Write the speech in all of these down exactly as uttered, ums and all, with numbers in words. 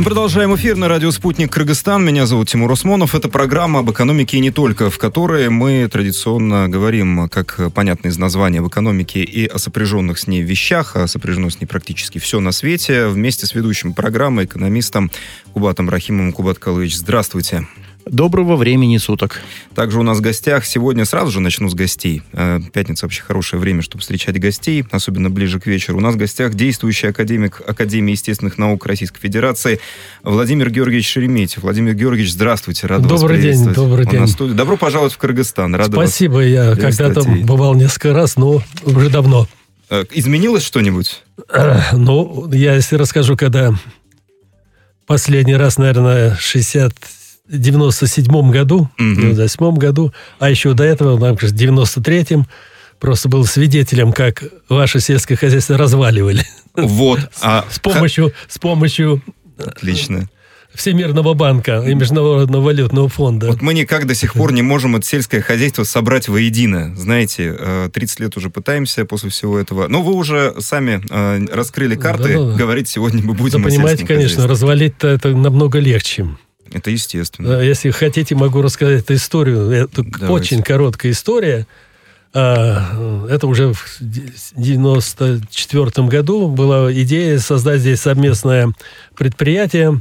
Продолжаем эфир на радио «Спутник Кыргызстан». Меня зовут Тимур Осмонов. Это программа об экономике и не только, в которой мы традиционно говорим, как понятно из названия, об экономике и о сопряженных с ней вещах, а сопряжено с ней практически все на свете, вместе с ведущим программы, экономистом Кубатом Рахимовым. Кубат Калыевич, здравствуйте. Доброго времени суток. Также у нас в гостях сегодня, сразу же начну с гостей. Пятница вообще хорошее время, чтобы встречать гостей, особенно ближе к вечеру. У нас в гостях действующий академик Академии естественных наук Российской Федерации Владимир Георгиевич Шереметьев. Владимир Георгиевич, здравствуйте, рад вас приветствовать. Добрый день, добрый день. Добро пожаловать в Кыргызстан. Рада Спасибо, вас я когда-то статей. бывал несколько раз, но уже давно. Изменилось что-нибудь? Ну, я если расскажу, когда последний раз, наверное, шестьдесят девяносто седьмом году, mm-hmm. девяносто восьмом году, а еще до этого, в девяносто третьем, просто был свидетелем, как ваше сельское хозяйство разваливали. Вот. А... С помощью, с помощью Отлично. Всемирного банка и Международного валютного фонда. Вот мы никак до сих пор не можем это сельское хозяйство собрать воедино. Знаете, тридцать лет уже пытаемся после всего этого. Но вы уже сами раскрыли карты, да, да, да. Говорить сегодня мы будем да, о понимаете, сельском конечно, хозяйстве. Развалить-то это намного легче. Это естественно. Если хотите, могу рассказать эту историю. Это Давайте. Очень короткая история. Это уже в девяносто четвёртом году была идея создать здесь совместное предприятие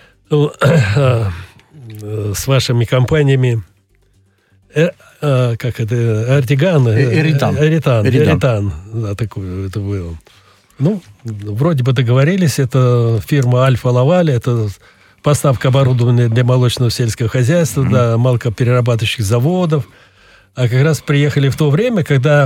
с вашими компаниями. Как это? Артиган? Эритан. Эритан. Эритан. Да, такое это было. Ну, вроде бы договорились. Это фирма Альфа Лаваль. Это поставка оборудования для молочного сельского хозяйства, mm-hmm. для молокоперерабатывающих заводов. А как раз приехали в то время, когда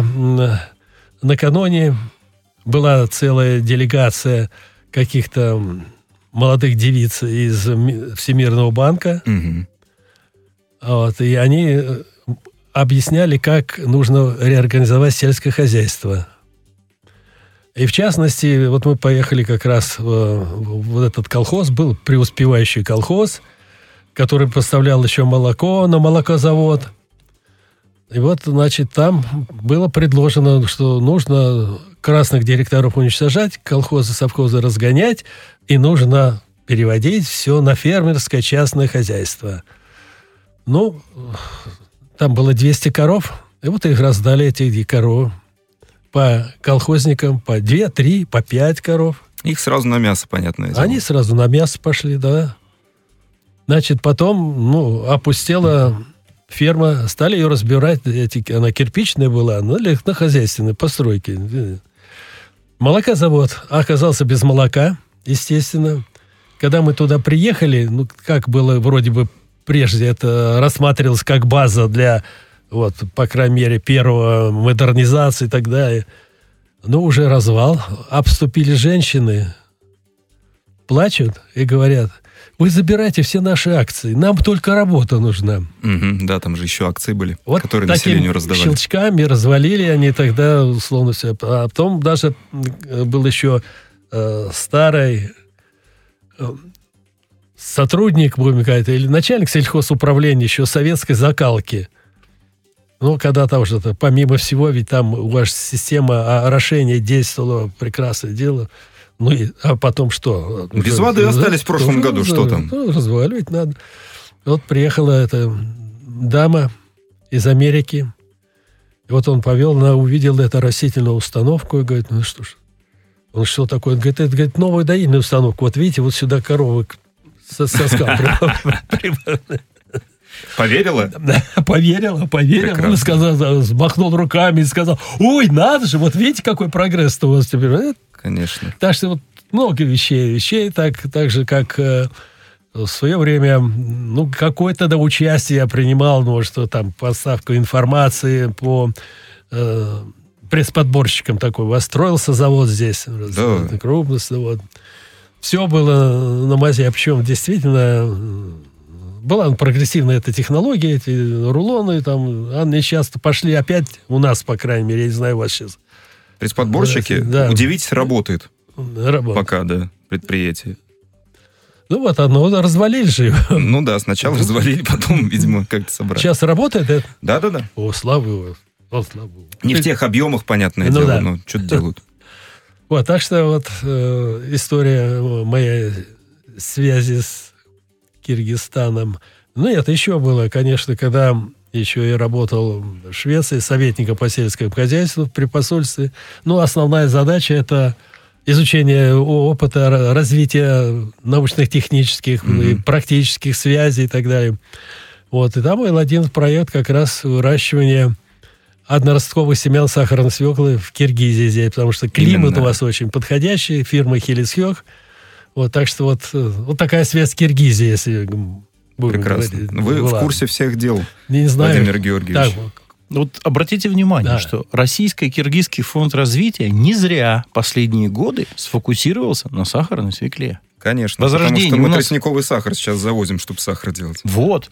накануне была целая делегация каких-то молодых девиц из Всемирного банка. Mm-hmm. Вот, и они объясняли, как нужно реорганизовать сельское хозяйство. И в частности, вот мы поехали как раз в, в этот колхоз, был преуспевающий колхоз, который поставлял еще молоко на молокозавод. И вот, значит, там было предложено, что нужно красных директоров уничтожать, колхозы, совхозы разгонять, и нужно переводить все на фермерское частное хозяйство. Ну, там было двести коров, и вот их раздали, эти коровы. По колхозникам по две, три, по пять коров. Их сразу на мясо, понятно. Они сразу на мясо пошли, да. Значит, потом, ну, опустела ферма, стали ее разбирать. Эти, она кирпичная была, но на хозяйственной постройке. Молокозавод оказался без молока, естественно. Когда мы туда приехали, ну, как было вроде бы прежде, это рассматривалось как база для... Вот, по крайней мере, первого модернизации и так далее. Ну, уже развал. Обступили женщины, плачут и говорят: вы забирайте все наши акции, нам только работа нужна. Угу, да, там же еще акции были, вот которые такими населению раздавали. Щелчками развалили они тогда, условно, все. А потом даже был еще э, старый э, сотрудник, будем говорить, или начальник сельхозуправления еще советской закалки. Ну, когда-то уже, помимо всего, ведь там у вас система орошения действовала, прекрасное дело. Ну, и, а потом что? Без воды да, остались в прошлом году, да, что там? Ну, разваливать надо. Вот приехала эта дама из Америки. И вот он повел, она увидела эту растительную установку и говорит: ну что ж, он что такое? Он говорит, это говорит, новая доильная установка. Вот видите, вот сюда коровы со соска приводят. Поверила? Да, поверила, поверила. Он сказал, взмахнул руками и сказал: ой, надо же, вот видите, какой прогресс-то у вас теперь. Конечно. Так что вот много вещей. Вещей так, так же, как э, в свое время, ну, какое-то да, участие я принимал, ну, что там поставка информации по э, пресс-подборщикам такой. Построился завод здесь. Да. Крупный завод. Все было на мазе. Причем действительно... Была прогрессивная эта технология, эти рулоны, там, они часто пошли опять у нас, по крайней мере, я не знаю, у вас сейчас. Пресс-подборщики, да. Удивитесь, работает. Работает. Пока, да, предприятие. Ну вот, одно развалили же его. Ну да, сначала развалили, потом, видимо, как-то собрали. Сейчас работает это? Да-да-да. О, слава его. О, слава его. Не в тех объемах, понятное ну, дело, да. но что-то делают. Вот, так что вот э, история моя связи с Киргизстаном. Ну, это еще было, конечно, когда еще и работал в Швеции советником по сельскому хозяйству при посольстве. Ну, основная задача – это изучение опыта, развития научных, технических, mm-hmm. и практических связей и так далее. Вот. И там был один проект как раз выращивания одноростковых семян сахарной свеклы в Киргизии, потому что климат Именно. у вас очень подходящий, фирма Хелисхёк. Вот, так что вот, вот такая связь с Киргизией, если будем Прекрасно. говорить. Вы была. в курсе всех дел, Не знаю. Владимир Георгиевич. Так, вот обратите внимание, да. что Российско-Киргизский фонд развития не зря последние годы сфокусировался на сахарной свекле. Конечно, Возрождение потому что мы нас... тростниковый сахар сейчас завозим, чтобы сахар делать. Вот.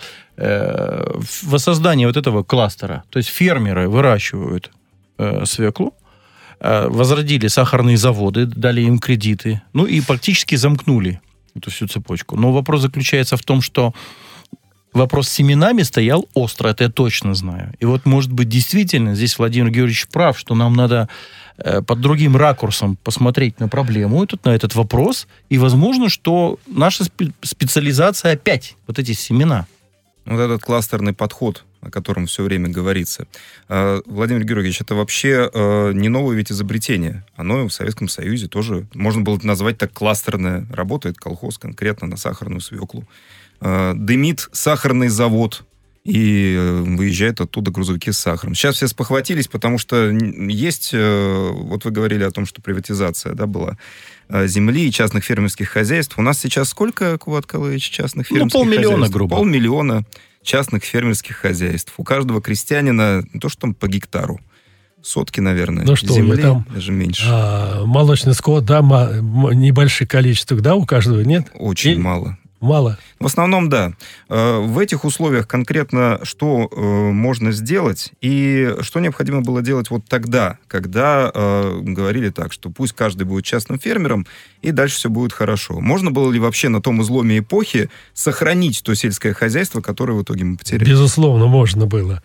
Э, воссоздание вот этого кластера. То есть фермеры выращивают э, свеклу, э, возродили сахарные заводы, дали им кредиты, ну и практически замкнули эту всю цепочку. Но вопрос заключается в том, что вопрос с семенами стоял остро, это я точно знаю. И вот, может быть, действительно, здесь Владимир Георгиевич прав, что нам надо э, под другим ракурсом посмотреть на проблему, этот, на этот вопрос, и возможно, что наша спе- специализация опять, вот эти семена. Вот этот кластерный подход, о котором все время говорится. Э, Владимир Георгиевич, это вообще э, не новое ведь изобретение. Оно в Советском Союзе тоже, можно было назвать так, кластерное. Работает колхоз конкретно на сахарную свеклу. Дымит сахарный завод, и выезжают оттуда грузовики с сахаром. Сейчас все спохватились, потому что есть, вот вы говорили о том, что приватизация, да, была земли и частных фермерских хозяйств. У нас сейчас сколько, Куват Калыевич, частных фермерских ну, полмиллиона, хозяйств? грубо. Полмиллиона частных фермерских хозяйств. У каждого крестьянина, не то что там по гектару, сотки, наверное, ну, что земли, там, даже меньше. А, молочный скот, да, небольших количеств, да, у каждого, нет? Очень И... мало. Мало. В основном, да. В этих условиях конкретно что можно сделать и что необходимо было делать вот тогда, когда говорили так, что пусть каждый будет частным фермером, и дальше все будет хорошо. Можно было ли вообще на том изломе эпохи сохранить то сельское хозяйство, которое в итоге мы потеряли? Безусловно, можно было.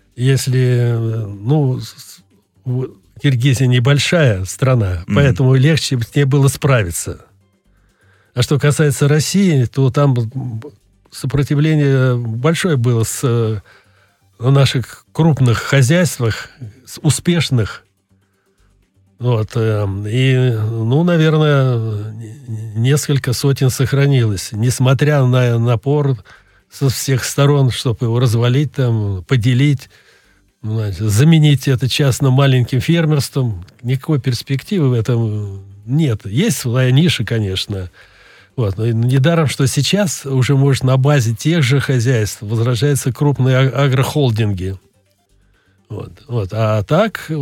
Если, ну, Киргизия небольшая страна, mm-hmm. поэтому легче с ней было справиться. А что касается России, то там сопротивление большое было с, на наших крупных хозяйствах, с успешных. Вот, и, ну, наверное, несколько сотен сохранилось. Несмотря на напор со всех сторон, чтобы его развалить, там, поделить, знаете, заменить это частным маленьким фермерством, никакой перспективы в этом нет. Есть своя ниша, конечно. Вот. Но недаром, что сейчас уже, может, на базе тех же хозяйств возрождаются крупные агрохолдинги. Вот. Вот. А так,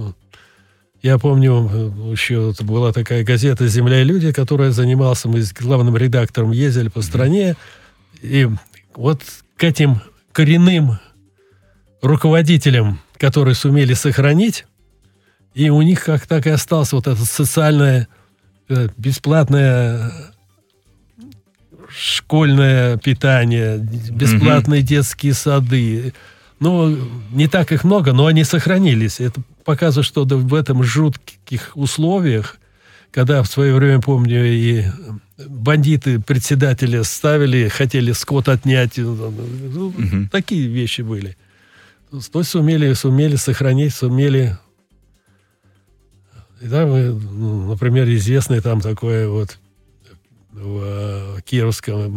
я помню, еще была такая газета «Земля и люди», которая занималась, мы с главным редактором ездили по стране, и вот к этим коренным руководителям, которые сумели сохранить, и у них как так и осталось вот это социальное, бесплатное школьное питание, бесплатные mm-hmm. детские сады. Ну, не так их много, но они сохранились. Это показывает, что в этом жутких условиях, когда в свое время, помню, и бандиты председателя ставили, хотели скот отнять, ну, mm-hmm. такие вещи были. То есть сумели, сумели сохранить, сумели... И там, ну, например, известный там такое вот в Кировской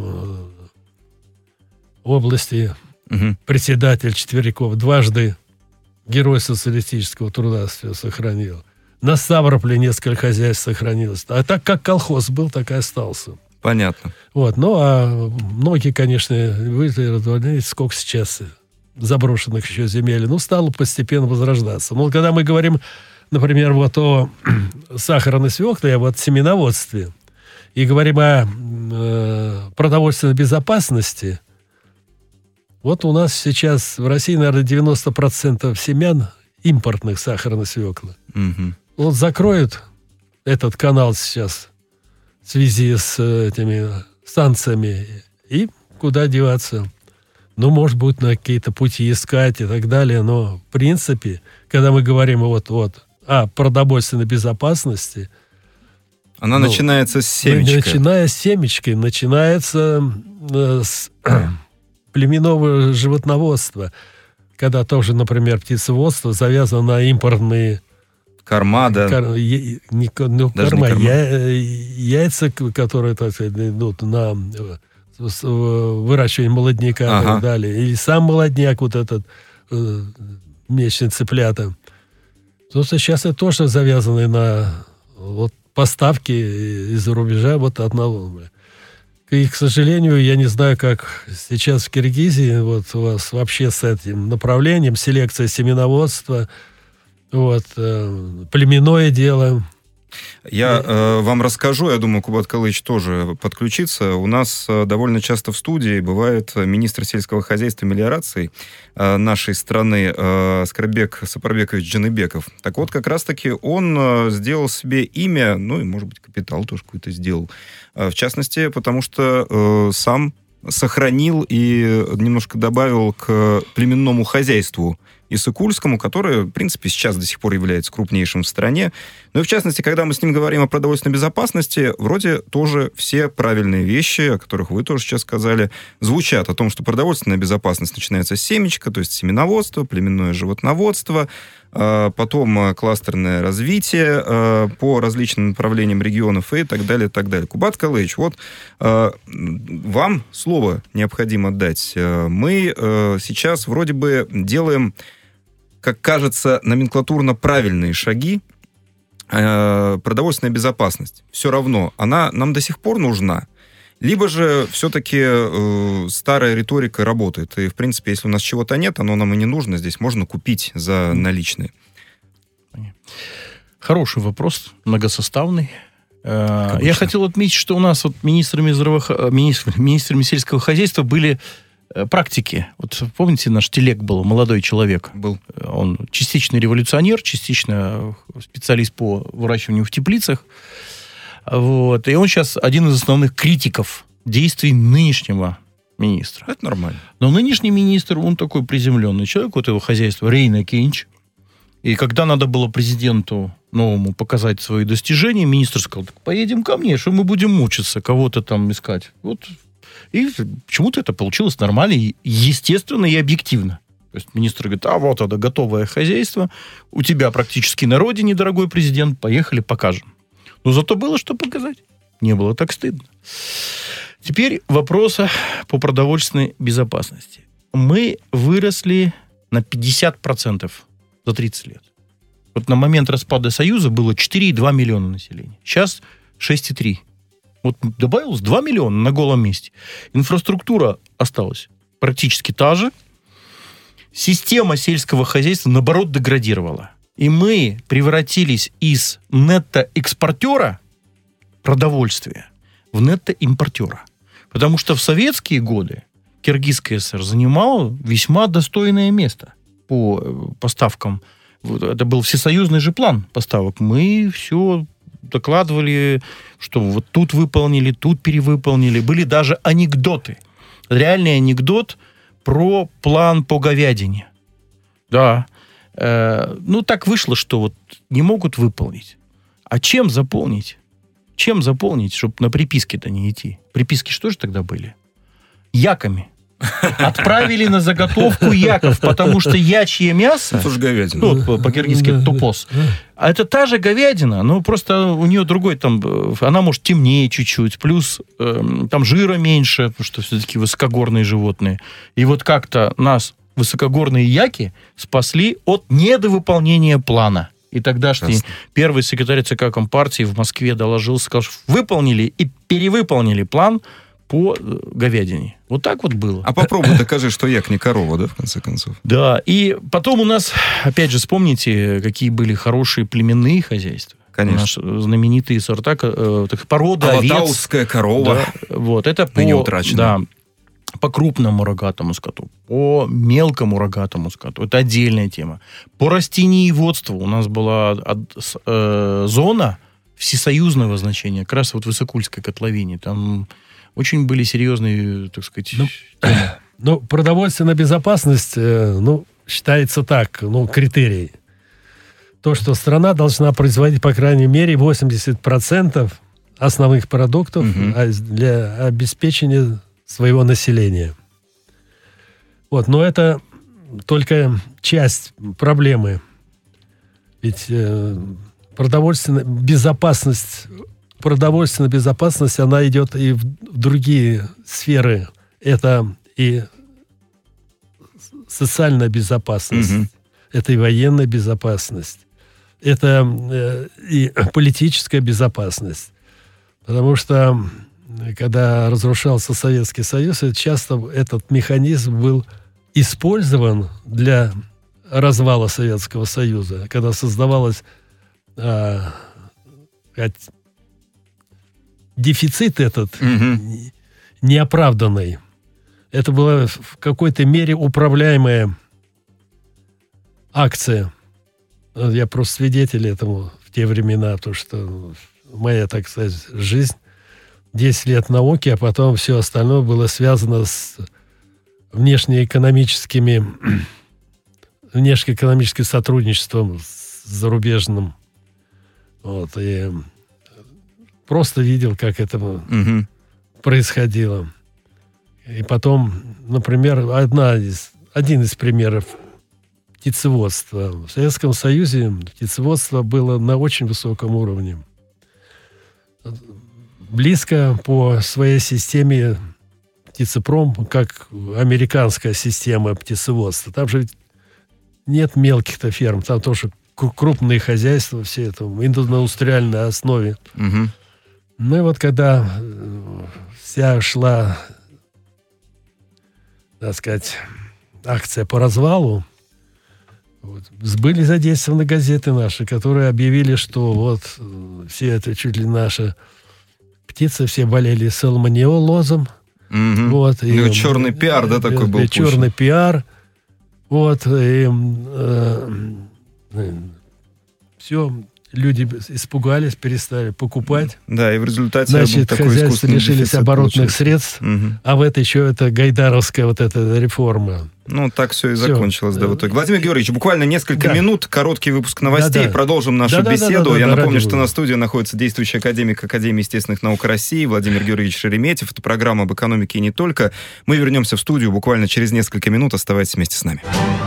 области угу. председатель Четверяков дважды герой социалистического труда все сохранил. На Ставрополе несколько хозяйств сохранилось. А так как колхоз был, так и остался. Понятно. Вот. Ну, а многие, конечно, вы сколько сейчас заброшенных еще земель, ну, стало постепенно возрождаться. Но когда мы говорим, например, вот о сахарной свекле, вот о семеноводстве, и говорим о э, продовольственной безопасности, вот у нас сейчас в России, наверное, девяносто процентов семян импортных сахарной свеклы. Угу. Вот закроют этот канал сейчас в связи с этими санкциями, и куда деваться? Ну, может быть, на какие-то пути искать и так далее, но в принципе, когда мы говорим вот, вот, о продовольственной безопасности, Она ну, начинается с семечки. Начиная с семечки, начинается э, с племенного животноводства, когда тоже, например, птицеводство завязано на импортные корма, да. Кор, я, не, ну, корма, не корма. Я, яйца, которые, так сказать, идут на выращивание молодняка, ага. далее, или сам молодняк, вот этот э, месячные цыплята. Потому что сейчас это тоже завязано на вот, поставки из-за рубежа вот одного. И, к сожалению, я не знаю, как сейчас в Киргизии вот у вас вообще с этим направлением, селекция семеноводства, вот, э, племенное дело. Я э, вам расскажу, я думаю, Кубат Калыч тоже подключится. У нас э, довольно часто в студии бывает министр сельского хозяйства и мелиорации э, нашей страны э, Скарбек Сапарбекович Джаныбеков. Так вот, как раз-таки он э, сделал себе имя, ну и, может быть, капитал тоже какой-то сделал. Э, в частности, потому что э, сам сохранил и немножко добавил к племенному хозяйству Иссык-Кульскому, которое, в принципе, сейчас до сих пор является крупнейшим в стране. Но и, в частности, когда мы с ним говорим о продовольственной безопасности, вроде тоже все правильные вещи, о которых вы тоже сейчас сказали, звучат о том, что продовольственная безопасность начинается с семечка, то есть семеноводство, племенное животноводство, потом кластерное развитие по различным направлениям регионов и так далее, и так далее. Кубат Калыч, вот вам слово необходимо дать. Мы сейчас вроде бы делаем, как кажется, номенклатурно правильные шаги. Продовольственная безопасность. Все равно, она нам до сих пор нужна. Либо же все-таки э, старая риторика работает. И, в принципе, если у нас чего-то нет, оно нам и не нужно. Здесь можно купить за наличные. Хороший вопрос, многосоставный. Конечно. Я хотел отметить, что у нас вот министрами, здравоох... министр... министрами сельского хозяйства были практики. Вот помните, наш Телек был, молодой человек. Был. Он частично революционер, частично специалист по выращиванию в теплицах. Вот. И он сейчас один из основных критиков действий нынешнего министра. Это нормально. Но нынешний министр, он такой приземленный человек, вот его хозяйство, Рейна Кенч. И когда надо было президенту новому показать свои достижения, министр сказал: так поедем ко мне, что мы будем мучиться, кого-то там искать. Вот. И почему-то это получилось нормально, естественно и объективно. То есть министр говорит: а вот это готовое хозяйство, у тебя практически на родине, дорогой президент, поехали, покажем. Но зато было что показать. Не было так стыдно. Теперь вопросы по продовольственной безопасности. Мы выросли на пятьдесят процентов за тридцать лет. Вот на момент распада Союза было четыре и два миллиона населения. Сейчас шесть и три. Вот добавилось два миллиона на голом месте. Инфраструктура осталась практически та же. Система сельского хозяйства, наоборот, деградировала. И мы превратились из нетто-экспортера продовольствия в нетто-импортера. Потому что в советские годы Киргизская ССР занимала весьма достойное место по поставкам. Это был всесоюзный же план поставок. Мы все докладывали, что вот тут выполнили, тут перевыполнили. Были даже анекдоты. Реальный анекдот про план по говядине. Да. Ну, так вышло, что вот не могут выполнить. А чем заполнить? Чем заполнить, чтобы на приписки-то не идти? Приписки что же тогда были? Яками. Отправили на заготовку яков, потому что ячье мясо... Это же говядина. Ну, по-киргизски тупос. А это та же говядина, но просто у нее другой там... Она может темнее чуть-чуть, плюс э, там жира меньше, потому что все-таки высокогорные животные. И вот как-то нас... высокогорные яки спасли от недовыполнения плана. И тогдашний Ясно. Первый секретарь ЦК Компартии в Москве доложил, сказал, что выполнили и перевыполнили план по говядине. Вот так вот было. А попробуй докажи, что як не корова, да, в конце концов. Да, и потом у нас, опять же, вспомните, какие были хорошие племенные хозяйства. Конечно. Наши знаменитые сорта, э, порода овец. Алатауская корова. Да, вот, это по... Ныне утрачена. Да, по крупному рогатому скоту, по мелкому рогатому скоту. Это отдельная тема. По растениеводству у нас была э, зона всесоюзного значения, как раз вот в Иссык-Кульской котловине. Там очень были серьезные, так сказать, ну, темы. Ну, продовольственная безопасность, э, ну, считается так, ну, критерий. То, что страна должна производить, по крайней мере, восемьдесят процентов основных продуктов Угу. для обеспечения своего населения. Вот, но это только часть проблемы. Ведь э, продовольственная безопасность, продовольственная безопасность, она идет и в другие сферы. Это и социальная безопасность, Угу. это и военная безопасность, это э, и политическая безопасность. Потому что, когда разрушался Советский Союз, часто этот механизм был использован для развала Советского Союза, когда создавалось э, дефицит этот Угу. неоправданный. Это была в какой-то мере управляемая акция. Я просто свидетель этому в те времена, потому что моя, так сказать, жизнь десять лет науки, а потом все остальное было связано с внешнеэкономическими внешнеэкономическим сотрудничеством с зарубежным. Вот, и просто видел, как это Угу. происходило. И потом, например, одна из, один из примеров птицеводства. В Советском Союзе птицеводство было на очень высоком уровне. Близко по своей системе птицепром, как американская система птицеводства. Там же нет мелких-то ферм, там тоже крупные хозяйства, все это в индустриальной основе. Угу. Ну и вот когда вся шла, так сказать, акция по развалу, вот, были задействованы газеты наши, которые объявили, что вот все это чуть ли наши птицы, все болели салмонеллозом. Угу. Вот, и, ну, черный пиар, да, такой был. Черный пиар. Вот, и э, э, все, люди испугались, перестали покупать. Да, и в результате Значит, такой хозяйства лишились дефицит оборотных получился. средств, Угу. а в это еще это гайдаровская вот эта реформа. Ну, так все и Всё. закончилось, да, в итоге. Владимир Георгиевич, буквально несколько Да. минут, короткий выпуск новостей, Да-да. продолжим нашу Да-да-да-да-да, беседу. Я ради напомню, что бога. на студии находится действующий академик Академии естественных наук России Владимир Георгиевич Шереметьев. Это программа об экономике и не только. Мы вернемся в студию буквально через несколько минут. Оставайтесь вместе с нами.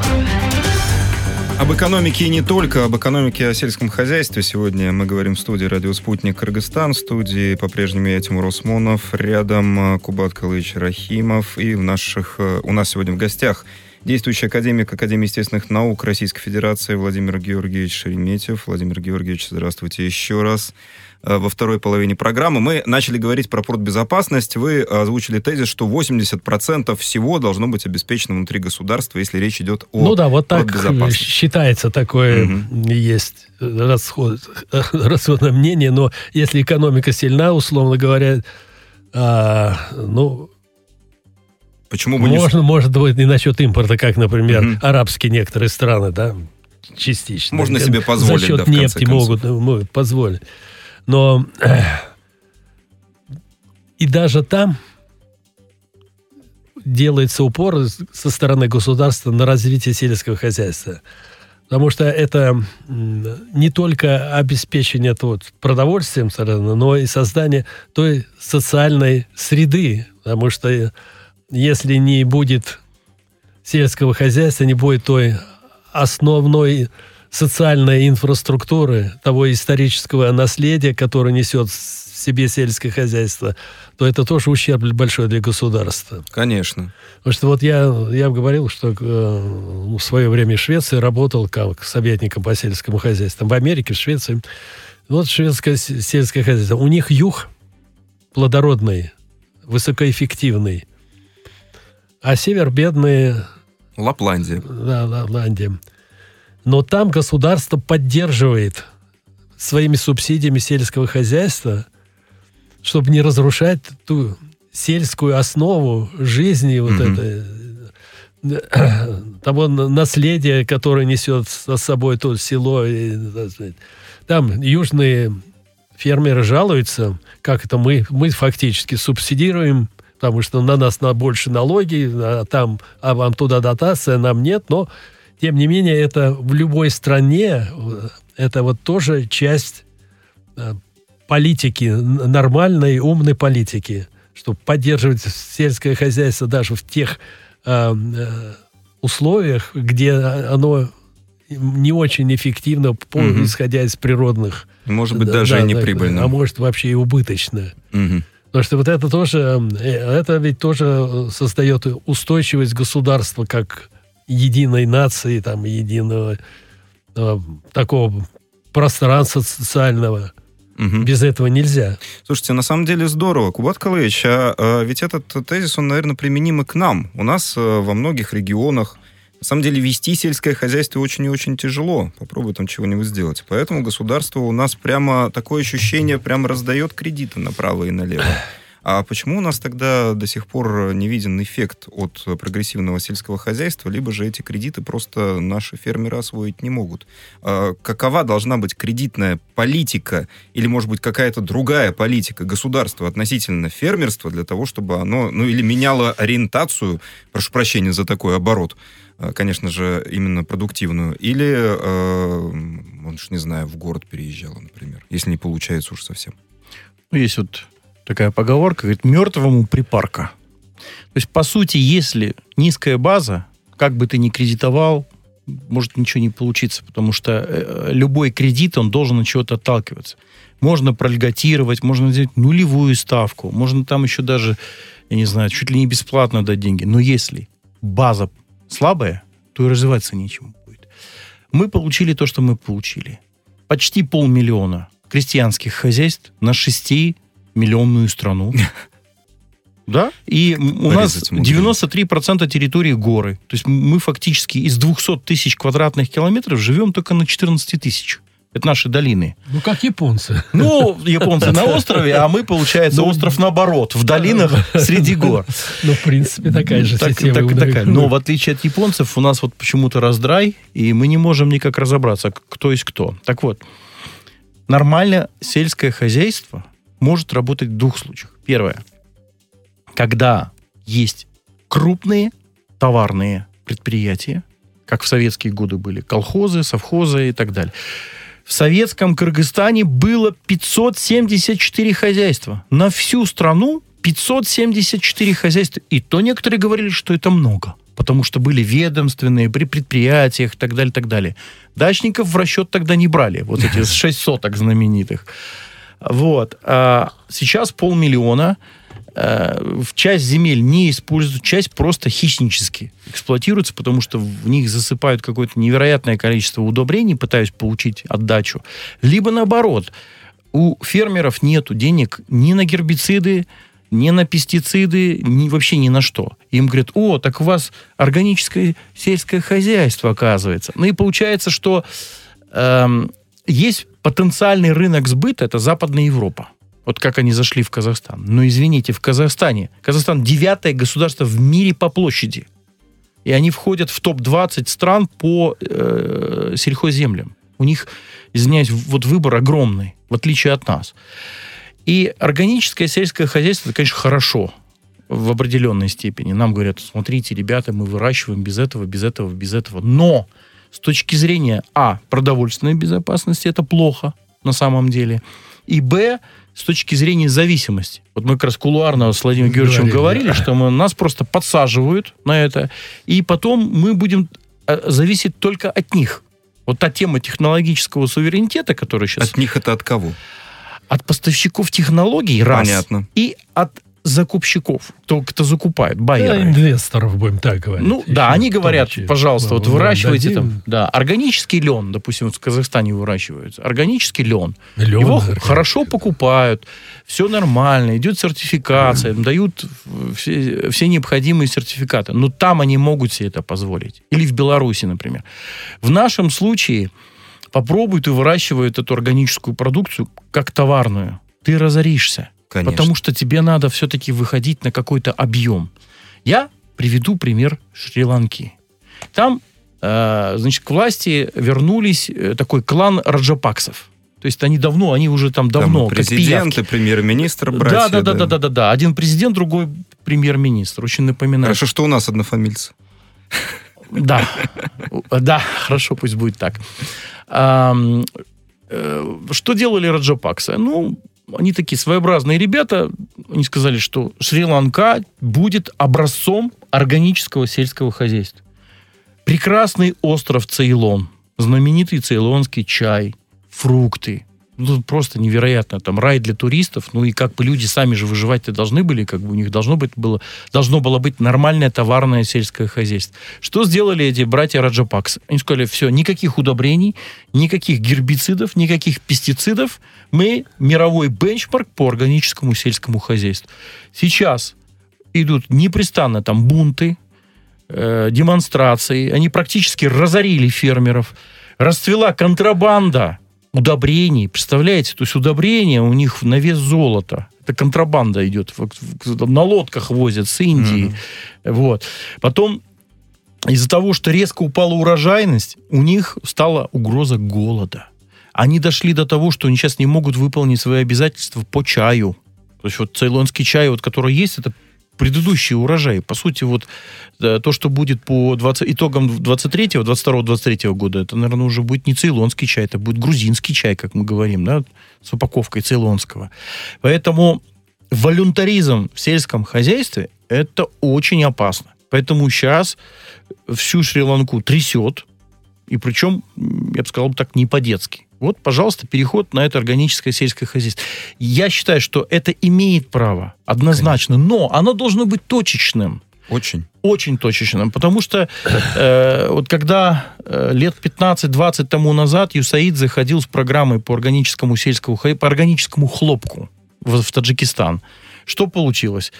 Об экономике и не только, об экономике и о сельском хозяйстве. Сегодня мы говорим в студии «Радио Спутник Кыргызстан». В студии по-прежнему я, Тимур Осмонов, рядом Кубат Калыч Рахимов. И в наших, у нас сегодня в гостях действующий академик Академии естественных наук Российской Федерации Владимир Георгиевич Шереметьев. Владимир Георгиевич, здравствуйте еще раз. Во второй половине программы мы начали говорить про продбезопасность. Вы озвучили тезис, что восемьдесят процентов всего должно быть обеспечено внутри государства, если речь идет о Ну да, вот так продбезопасности. считается, такое Мгм. есть расход, расходное мнение, но если экономика сильна, условно говоря, а, ну, Почему бы не... можно, может быть, и насчет импорта, как, например, Мгм. арабские некоторые страны, да, частично. Можно себе позволить, За счет да, в конце нефти концов. могут, могут позволить. Но э, и даже там делается упор со стороны государства на развитие сельского хозяйства. Потому что это м, не только обеспечение вот, продовольствием, но и создание той социальной среды. Потому что если не будет сельского хозяйства, не будет той основной социальной инфраструктуры, того исторического наследия, которое несет в себе сельское хозяйство, то это тоже ущерб большой для государства. Конечно. Потому что вот я, я говорил, что э, в свое время в Швеции работал как советником по сельскому хозяйству. В Америке, в Швеции. Вот шведское сельское хозяйство. У них юг плодородный, высокоэффективный, а север бедный. Лапландия. Да, Лапландия. Но там государство поддерживает своими субсидиями сельского хозяйства, чтобы не разрушать ту сельскую основу жизни, вот Мгм. это, того наследия, которое несет с собой то село. И, так сказать. Там южные фермеры жалуются, как это мы, мы фактически субсидируем, потому что на нас на больше налоги, а там, а вам туда дотация, нам нет, но тем не менее, это в любой стране, это вот тоже часть политики, нормальной, умной политики, чтобы поддерживать сельское хозяйство даже в тех э, э, условиях, где оно не очень эффективно, по, угу. исходя из природных. Может быть, даже да, и неприбыльно. А может, вообще и убыточно. Угу. Потому что вот это тоже, это ведь тоже создает устойчивость государства как единой нации, там, единого э, такого пространства социального. Угу. Без этого нельзя. Слушайте, на самом деле здорово. Кубат Калыевич, а, а ведь этот тезис, он, наверное, применим и к нам. У нас а, во многих регионах, на самом деле, вести сельское хозяйство очень и очень тяжело. Попробуй там чего-нибудь сделать. Поэтому государство у нас прямо такое ощущение, прямо раздает кредиты направо и налево. А почему у нас тогда до сих пор не виден эффект от прогрессивного сельского хозяйства, либо же эти кредиты просто наши фермеры освоить не могут? А какова должна быть кредитная политика или, может быть, какая-то другая политика государства относительно фермерства для того, чтобы оно, ну, или меняло ориентацию, прошу прощения за такой оборот, конечно же, именно продуктивную, или, э, он ж, не знаю, в город переезжало, например, если не получается уж совсем? Ну, есть вот такая поговорка, говорит, мертвому припарка. То есть, по сути, если низкая база, как бы ты ни кредитовал, может ничего не получиться, потому что э, любой кредит, он должен от чего-то отталкиваться. Можно прольготировать, можно сделать нулевую ставку, можно там еще даже, я не знаю, чуть ли не бесплатно дать деньги. Но если база слабая, то и развиваться нечему будет. Мы получили то, что мы получили. Почти полмиллиона крестьянских хозяйств на шестимиллионную страну. Да? И у нас девяносто три процента территории горы. То есть мы фактически из двухсот тысяч квадратных километров живем только на четырнадцати тысячах. Это наши долины. Ну, как японцы. Ну, японцы на острове, а мы, получается, ну, остров наоборот, в долинах среди гор. Ну, в принципе, такая же так, система. Так, такая. Но, в отличие от японцев, у нас вот почему-то раздрай, и мы не можем никак разобраться, кто есть кто. Так вот, нормально сельское хозяйство может работать в двух случаях. Первое. Когда есть крупные товарные предприятия, как в советские годы были колхозы, совхозы и так далее. В советском Кыргызстане было пятьсот семьдесят четыре хозяйства. На всю страну пятьсот семьдесят четыре хозяйства. И то некоторые говорили, что это много. Потому что были ведомственные, при предприятиях и так далее, так далее. Дачников в расчет тогда не брали. Вот эти шесть соток знаменитых. Вот. А сейчас полмиллиона. В часть земель не используют, часть просто хищнически эксплуатируется, потому что в них засыпают какое-то невероятное количество удобрений, пытаясь получить отдачу. Либо наоборот, у фермеров нету денег ни на гербициды, ни на пестициды, ни, вообще ни на что. Им говорят, о, так у вас органическое сельское хозяйство, оказывается. Ну и получается, что эм, есть потенциальный рынок сбыта, это Западная Европа. Вот как они зашли в Казахстан. Но, извините, в Казахстане. Казахстан девятое государство в мире по площади. И они входят в топ двадцать стран по э, сельхозземлям. У них, извиняюсь, вот выбор огромный, в отличие от нас. И органическое сельское хозяйство, это, конечно, хорошо в определенной степени. Нам говорят, смотрите, ребята, мы выращиваем без этого, без этого, без этого. Но с точки зрения, а, продовольственной безопасности, это плохо на самом деле. И, б, с точки зрения зависимости. Вот мы как раз кулуарно с Владимиром Георгиевичем говорили, да. что мы, нас просто подсаживают на это, и потом мы будем зависеть только от них. Вот та тема технологического суверенитета, которая сейчас... От них это от кого? От поставщиков технологий, раз. Понятно. И от закупщиков, кто, кто закупает, байеры. Да, инвесторов, будем так говорить. Ну, еще да, они говорят, том, пожалуйста, ну, вот выращивайте дадим. там, да, органический лен, допустим, вот в Казахстане выращивается, органический лен. лен Его хорошо покупают, все нормально, идет сертификация, mm. дают все, все необходимые сертификаты. Но там они могут себе это позволить. Или в Беларуси, например. В нашем случае попробуй ты выращивать эту органическую продукцию как товарную. Ты разоришься. Конечно. Потому что тебе надо все-таки выходить на какой-то объем. Я приведу пример Шри-Ланки. Там, э, значит, к власти вернулись такой клан раджапаксов. То есть они давно, они уже там давно, там президенты, премьер-министр, братья. Да, да, да, да, да, да, да. Один президент, другой премьер-министр. Очень напоминает. Хорошо, что у нас однофамильцы. Да, да, хорошо, пусть будет так. Что делали раджапаксы? Ну, они такие своеобразные ребята, они сказали, что Шри-Ланка будет образцом органического сельского хозяйства. Прекрасный остров Цейлон, знаменитый цейлонский чай, фрукты. Ну, просто невероятно. Там рай для туристов. Ну, и как бы люди сами же выживать-то должны были. Как бы у них должно, быть, было, должно было быть нормальное товарное сельское хозяйство. Что сделали эти братья Раджапакс? Они сказали, все, никаких удобрений, никаких гербицидов, никаких пестицидов. Мы мировой бенчмарк по органическому сельскому хозяйству. Сейчас идут непрестанно там бунты, э, демонстрации. Они практически разорили фермеров. Расцвела контрабанда удобрений. Представляете? То есть удобрения у них на вес золота. Это контрабанда идет. На лодках возят с Индии. Mm-hmm. Вот. Потом из-за того, что резко упала урожайность, у них стала угроза голода. Они дошли до того, что они сейчас не могут выполнить свои обязательства по чаю. То есть вот цейлонский чай, вот, который есть, это предыдущий урожай. По сути, вот то, что будет по двадцать, итогам двадцать третьего, двадцать второго, двадцать третьего года, это, наверное, уже будет не цейлонский чай, это будет грузинский чай, как мы говорим, да, с упаковкой цейлонского. Поэтому волюнтаризм в сельском хозяйстве – это очень опасно. Поэтому сейчас всю Шри-Ланку трясет, и причем, я бы сказал, так не по-детски. Вот, пожалуйста, переход на это органическое сельское хозяйство. Я считаю, что это имеет право, однозначно, конечно. Но оно должно быть точечным. Очень. Очень точечным. Потому что э, вот когда э, лет пятнадцать-двадцать тому назад ЮСАИД заходил с программой по органическому сельскому по органическому хлопку в, в Таджикистан, что получилось?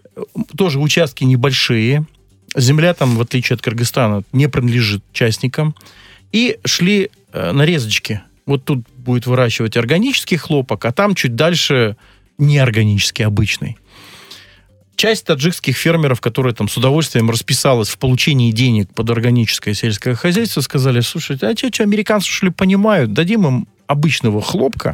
Тоже участки небольшие. Земля там, в отличие от Кыргызстана, не принадлежит частникам. И шли э, нарезочки. Вот тут будет выращивать органический хлопок, а там чуть дальше неорганический, обычный. Часть таджикских фермеров, которые там с удовольствием расписалась в получении денег под органическое сельское хозяйство, сказали, слушайте, а что, что американцы, что ли, понимают? Дадим им обычного хлопка,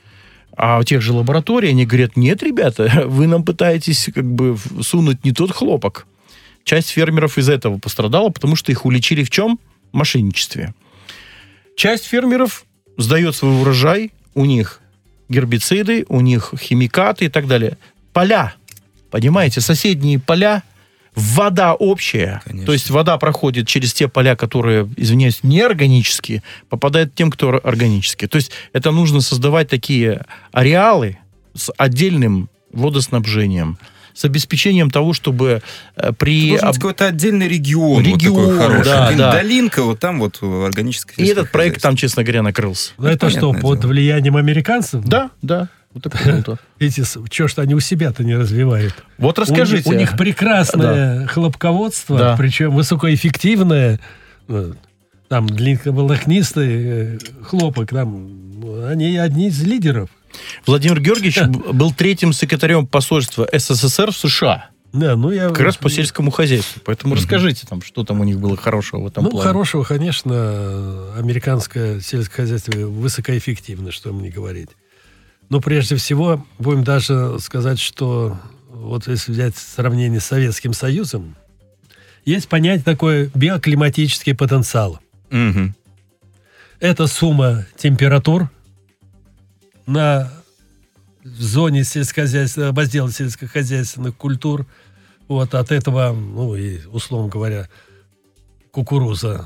а у тех же лабораторий они говорят, нет, ребята, вы нам пытаетесь как бы сунуть не тот хлопок. Часть фермеров из этого пострадала, потому что их уличили в чем? В мошенничестве. Часть фермеров сдает свой урожай, у них гербициды, у них химикаты и так далее. Поля, понимаете, соседние поля, вода общая. Конечно. То есть вода проходит через те поля, которые, извиняюсь, неорганические, попадает к тем, кто органические. То есть это нужно создавать такие ареалы с отдельным водоснабжением, с обеспечением того, чтобы при... Должен быть какой-то отдельный регион, регион вот такой хороший. Да, да. Долинка, вот там вот органическое И этот проект там, честно говоря, накрылся. Ну, это что, под дело. влиянием американцев? Да, да. Вот это Эти, что ж они у себя-то не развивают? Вот расскажите. У, у них прекрасное да. хлопководство, да. причем высокоэффективное. Там длинноволокнистый хлопок, там они одни из лидеров. Владимир Георгиевич был третьим секретарем посольства СССР в США. Да, ну я... Как раз по сельскому хозяйству. Поэтому mm-hmm. расскажите, там, что там у них было хорошего в этом ну, плане. Ну, хорошего, конечно, американское сельское хозяйство высокоэффективно, что мне говорить. Но прежде всего, будем даже сказать, что вот если взять сравнение с Советским Союзом, есть понятие такое биоклиматический потенциал. Mm-hmm. Это сумма температур на в зоне сельскохозяйственного, раздела сельскохозяйственных культур. Вот от этого, ну и, условно говоря, кукуруза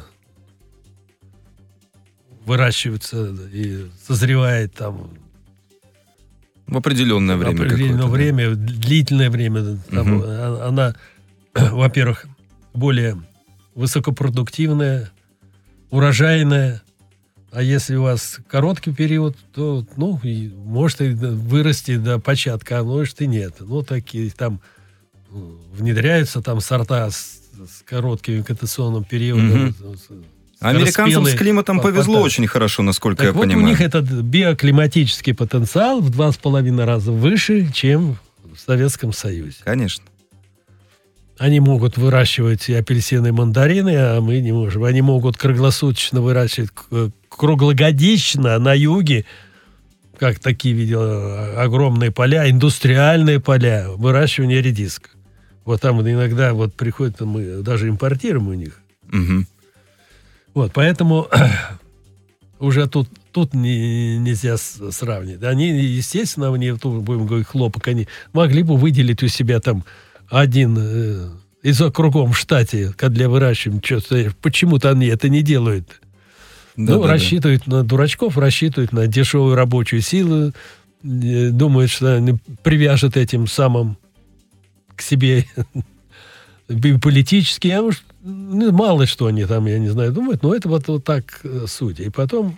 выращивается и созревает там в определенное время. В определенное время, да? длительное время. Там, угу. Она, во-первых, более высокопродуктивная, урожайная. А если у вас короткий период, то, ну, и может и вырасти до початка, а может и нет. Ну, такие там внедряются там сорта с, с коротким вегетационным периодом. Угу. Американцам с климатом повезло под... очень хорошо, насколько так я вот понимаю. У них этот биоклиматический потенциал в два с половиной раза выше, чем в Советском Союзе. Конечно. Они могут выращивать и апельсины, и мандарины, а мы не можем. Они могут круглосуточно выращивать, круглогодично на юге, как такие видел, огромные поля, индустриальные поля, выращивание редиска. Вот там иногда вот приходят, мы даже импортируем у них. Угу. Вот, поэтому уже тут тут не, нельзя сравнивать. Они, естественно, они, будем говорить, хлопок, они могли бы выделить у себя там один э, из округом в штате для выращивания. Что-то, почему-то они это не делают. Да, ну, да, рассчитывают да. на дурачков, рассчитывают на дешевую рабочую силу, думают, что они привяжут этим самым к себе политически. А уж ну, мало что они там, я не знаю, думают, но это вот, вот так суть. И потом,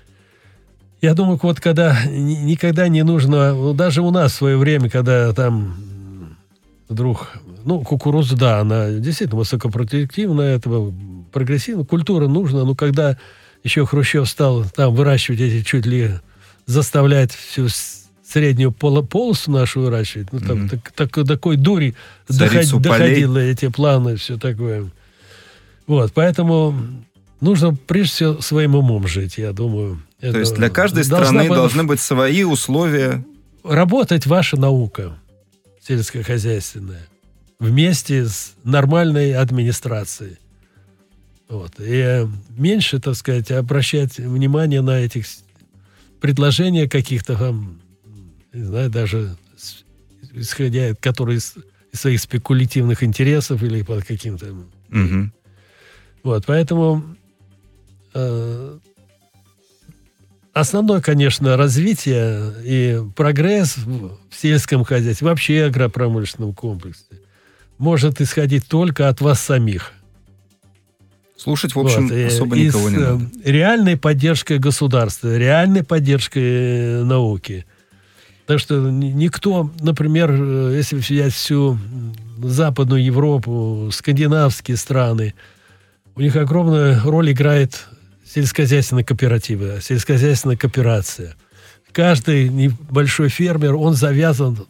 я думаю, вот когда никогда не нужно, ну, даже у нас в свое время, когда там вдруг, ну, кукуруза, да, она действительно высокопродуктивная, это прогрессивная, культура нужна, но когда еще Хрущев стал там выращивать эти чуть ли заставлять всю среднюю полосу нашу выращивать, ну, там, mm-hmm. так, так, такой дури доход, доходило эти планы, все такое. Вот, поэтому нужно прежде всего своим умом жить, я думаю. То это есть для каждой страны быть, должны быть свои условия. Работать ваша наука сельскохозяйственная вместе с нормальной администрацией. Вот. И меньше, так сказать, обращать внимание на этих предложения каких-то там, не знаю, даже исходя, которые из, из своих спекулятивных интересов или под каким-то... Угу. Вот, поэтому э, основное, конечно, развитие и прогресс в сельском хозяйстве, вообще агропромышленном комплексе, может исходить только от вас самих. Слушать, в общем, вот, особо и, никого и не надо. Реальной поддержкой государства, реальной поддержкой науки. Так что никто, например, если взять всю Западную Европу, скандинавские страны, у них огромную роль играет сельскохозяйственные кооперативы, сельскохозяйственная кооперация. Каждый небольшой фермер, он завязан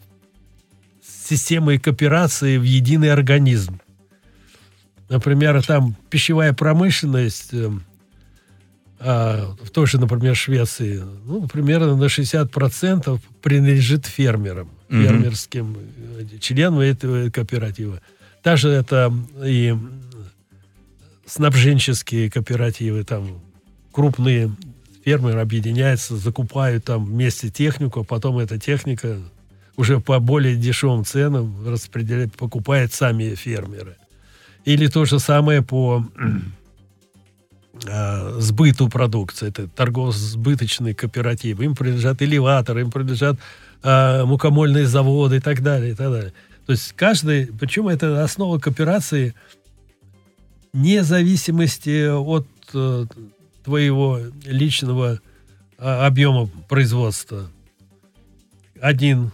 с системой кооперации в единый организм. Например, там пищевая промышленность а, в той же, например, Швеции, ну, примерно на шестьдесят процентов принадлежит фермерам, mm-hmm. фермерским членам этого кооператива. Также это и снабженческие кооперативы, там крупные фермеры объединяются, закупают там вместе технику, а потом эта техника уже по более дешевым ценам распределяет, покупают сами фермеры. Или то же самое по э, сбыту продукции. Это торгово-сбыточные кооперативы. Им принадлежат элеваторы, им принадлежат э, мукомольные заводы и так далее, и так далее. То есть каждый... Причем это основа кооперации независимости от э, твоего личного э, объема производства. Один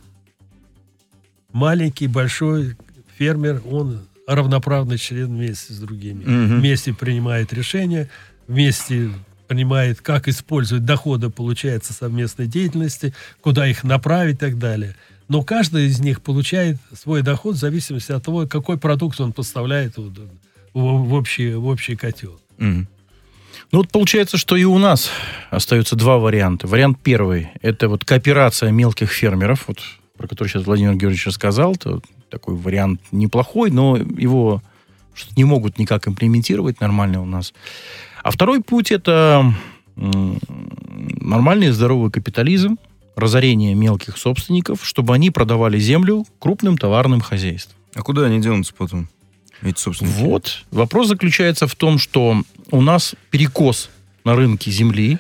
маленький, большой фермер, он равноправный член вместе с другими. Mm-hmm. Вместе принимает решения, вместе понимает, как использовать доходы, получается, совместной деятельности, куда их направить и так далее. Но каждый из них получает свой доход в зависимости от того, какой продукт он поставляет в, в, общий, в общий котел. Mm-hmm. Ну вот получается, что и у нас остаются два варианта. Вариант первый – это вот кооперация мелких фермеров, вот, про который сейчас Владимир Георгиевич рассказал. То такой вариант неплохой, но его не могут никак имплементировать нормально у нас. А второй путь – это нормальный здоровый капитализм, разорение мелких собственников, чтобы они продавали землю крупным товарным хозяйствам. А куда они денутся потом, эти собственники? Вот. Вопрос заключается в том, что у нас перекос на рынке земли,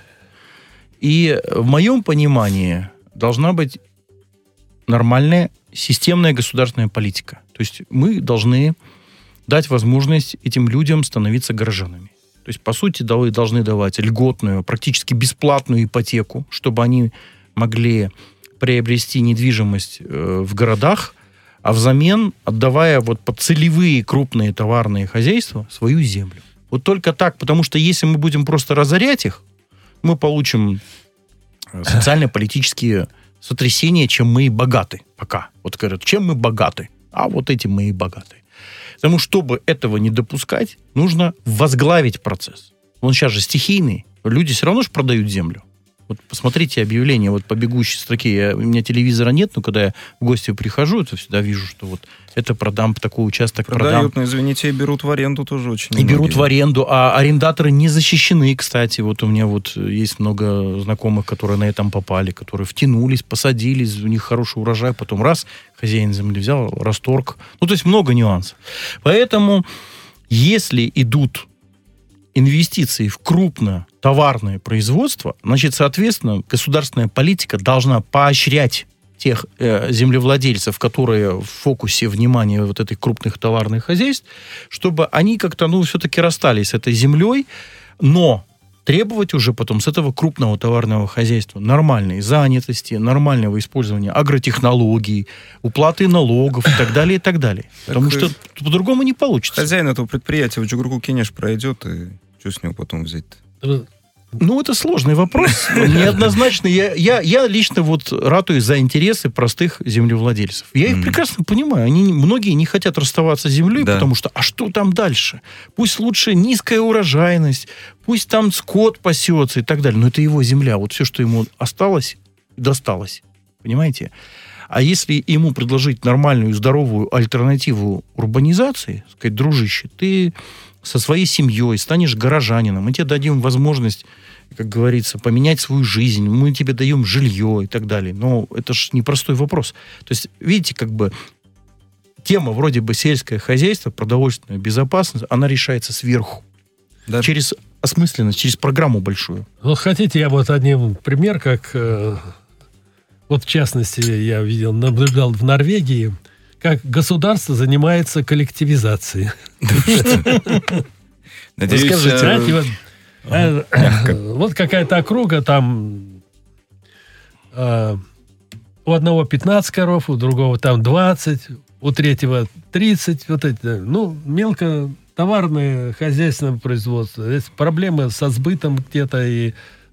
и в моем понимании должна быть нормальная системная государственная политика. То есть мы должны дать возможность этим людям становиться гражданами. То есть, по сути, должны давать льготную, практически бесплатную ипотеку, чтобы они могли приобрести недвижимость в городах, а взамен отдавая вот под целевые крупные товарные хозяйства свою землю. Вот только так, потому что если мы будем просто разорять их, мы получим социально-политические сотрясения, чем мы и богаты пока. Вот говорят, чем мы богаты, а вот этим мы и богаты. Потому что, чтобы этого не допускать, нужно возглавить процесс. Он сейчас же стихийный. Люди все равно же продают землю. Вот посмотрите объявление вот по бегущей строке. Я, у меня телевизора нет, но когда я в гости прихожу, то всегда вижу, что вот это продам, такой участок продают, продам. но, извините, и берут в аренду тоже очень И многие. берут в аренду, а арендаторы не защищены, кстати. Вот у меня вот есть много знакомых, которые на этом попали, которые втянулись, посадились, у них хороший урожай, потом раз, хозяин земли взял, расторг. Ну, то есть много нюансов. Поэтому, если идут инвестиции в крупное товарное производство, значит, соответственно, государственная политика должна поощрять тех э, землевладельцев, которые в фокусе внимания вот этих крупных товарных хозяйств, чтобы они как-то, ну, все-таки расстались с этой землей, но требовать уже потом с этого крупного товарного хозяйства нормальной занятости, нормального использования агротехнологий, уплаты налогов и так далее, и так далее. Так Потому что по-другому не получится. Хозяин этого предприятия в Джугурку Кенеш пройдет, и что с него потом взять-то? Ну, это сложный вопрос, неоднозначный. Я, я, я лично вот ратую за интересы простых землевладельцев. Я их mm. прекрасно понимаю. Они, многие не хотят расставаться с землей, да. потому что, а что там дальше? Пусть лучше низкая урожайность, пусть там скот пасется и так далее. Но это его земля. Вот все, что ему осталось, досталось. Понимаете? А если ему предложить нормальную, здоровую альтернативу урбанизации, сказать, дружище, ты со своей семьей станешь горожанином, мы тебе дадим возможность, как говорится, поменять свою жизнь, мы тебе даем жилье и так далее. Но это же непростой вопрос. То есть, видите, как бы тема вроде бы сельское хозяйство, продовольственная безопасность, она решается сверху. Да. Через осмысленность, через программу большую. Вот хотите, я вот один пример, как э, вот в частности я видел, наблюдал в Норвегии, как государство занимается коллективизацией. Надеюсь, вот какая-то округа, там у одного пятнадцать коров, у другого там двадцать, у третьего тридцать. Вот это, ну, мелкотоварное хозяйственное производство. Есть проблемы со сбытом где-то. И,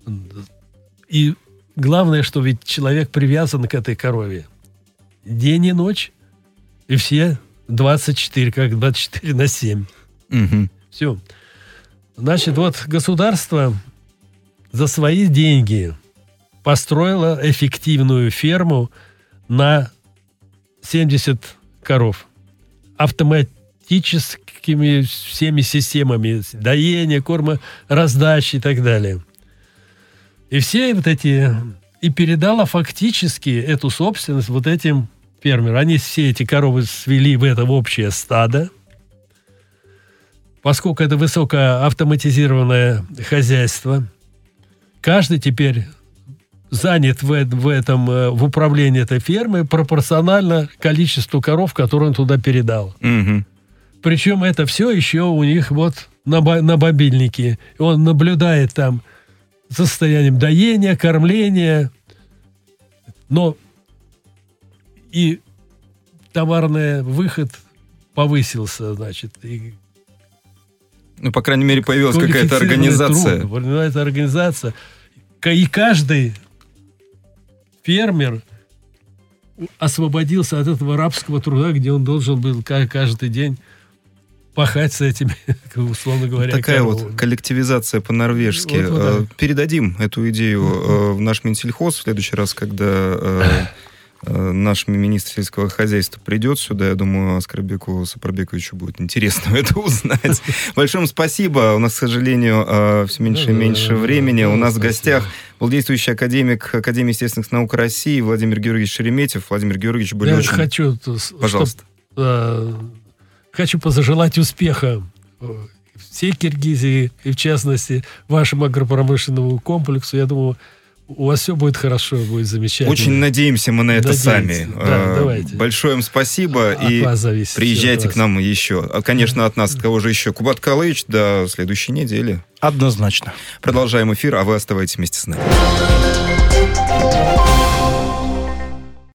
и главное, что ведь человек привязан к этой корове. День и ночь. И все двадцать четыре, как двадцать четыре на семь. Угу. Все. Значит, вот государство за свои деньги построило эффективную ферму на семьдесят коров. Автоматическими всеми системами доения, корма, раздачи и так далее. И все вот эти... И передала фактически эту собственность вот этим фермерам. Они все эти коровы свели в это общее стадо. Поскольку это высокоавтоматизированное хозяйство, каждый теперь занят в, в этом, в управлении этой фермой пропорционально количеству коров, которые он туда передал. Угу. Причем это все еще у них вот на, на мобильнике. И он наблюдает там за состоянием доения, кормления. Но и товарный выход повысился, значит, и ну, по крайней мере, появилась какая-то организация. Появилась организация. И каждый фермер освободился от этого рабского труда, где он должен был каждый день пахать с этими, условно говоря, такая коровами. Вот коллективизация по-норвежски. Вот, вот, да. Передадим эту идею uh-huh. в наш Минсельхоз в следующий раз, когда наш министр сельского хозяйства придет сюда. Я думаю, Аскарбеку Сапарбековичу будет интересно это узнать. Большое вам спасибо. У нас, к сожалению, все меньше и меньше времени. У нас в гостях был действующий академик Академии естественных наук России Владимир Георгиевич Шереметьев. Владимир Георгиевич, были Я очень... хочу, Пожалуйста. Чтоб, э, хочу пожелать успеха всей Киргизии и, в частности, вашему агропромышленному комплексу. Я думаю, у вас все будет хорошо, будет замечательно. Очень надеемся мы на это Надеемся. сами. Да, давайте. Большое вам спасибо. От и вас зависит. приезжайте к нам еще. Конечно, от нас, от кого же еще. Кубат Калыч, до следующей недели. Однозначно. Продолжаем эфир, а вы оставайтесь вместе с нами.